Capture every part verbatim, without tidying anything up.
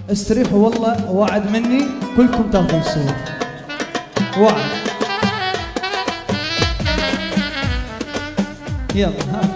استريحوا والله، وعد مني كلكم تاخذون الصور، وعد. يلا ها.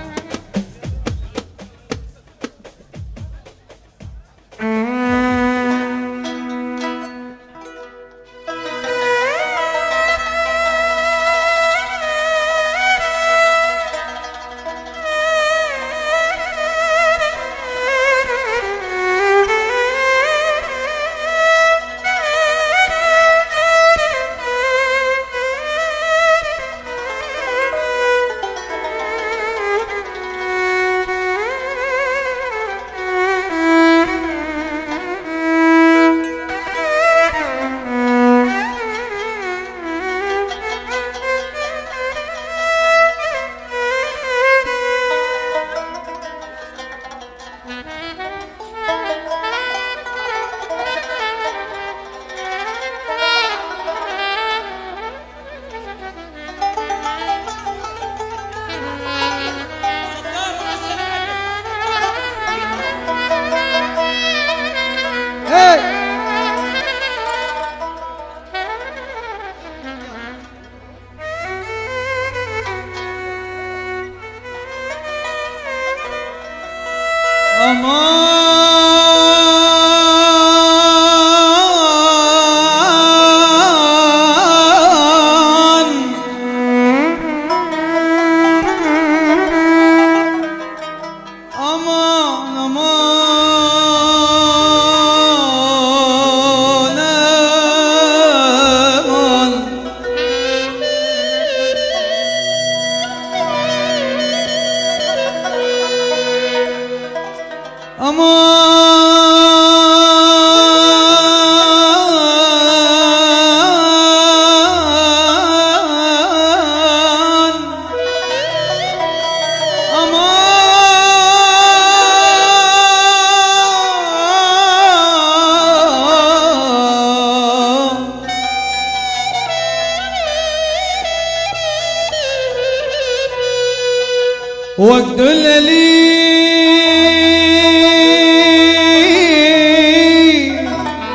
وقت الليل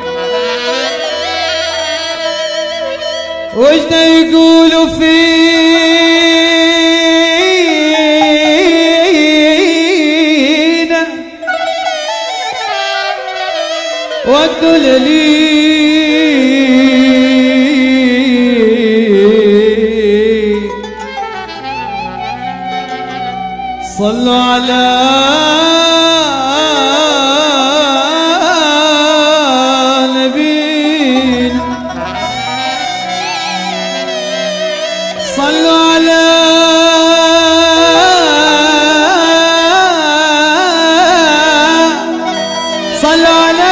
وجده يقولوا فينا، وقت الليل صلوا على نبينا، صلوا على صلوا على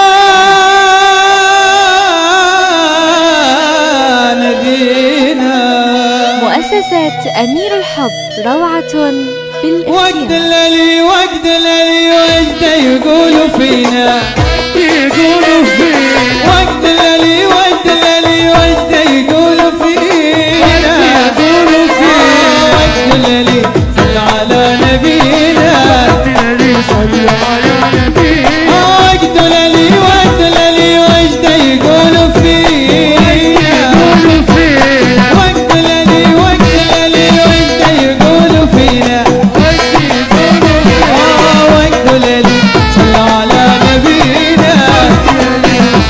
نبينا. مؤسسة أمير الحب روعة في الاختيار. وقت الليل وقت الليل وجده يقولوا فينا، يقولوا فينا، وقت الليل وقت الليل وجده يقولوا فينا، يقولوا فينا، وقت الليل صلوا على نبينا، وقت الليل صلوا على نبينا، وقت الليل وقت الليل وجده يقولوا فينا، يقولوا فينا، وقت الليل وقت الليل وجده يقولوا فينا، صلوا على نبينا.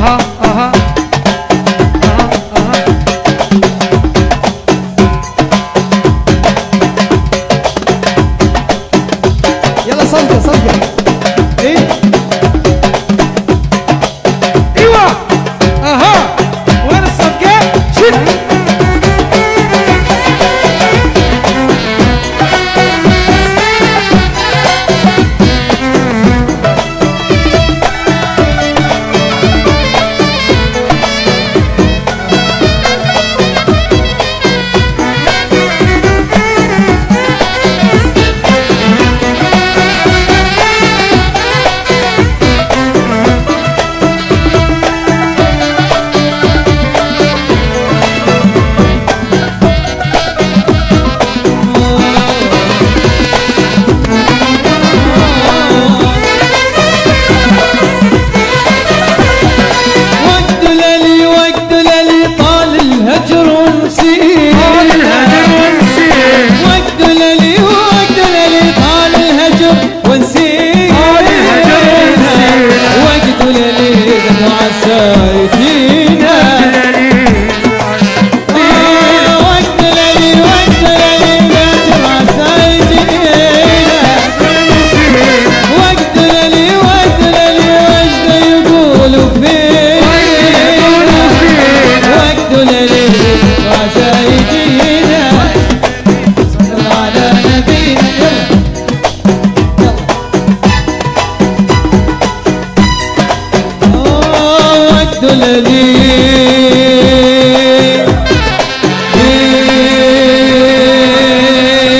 اها اها اها. يلا صفقة صفقة. ايه ايوه اها. وين الصفقة؟ شد.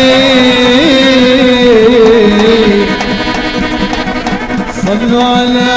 صلوا على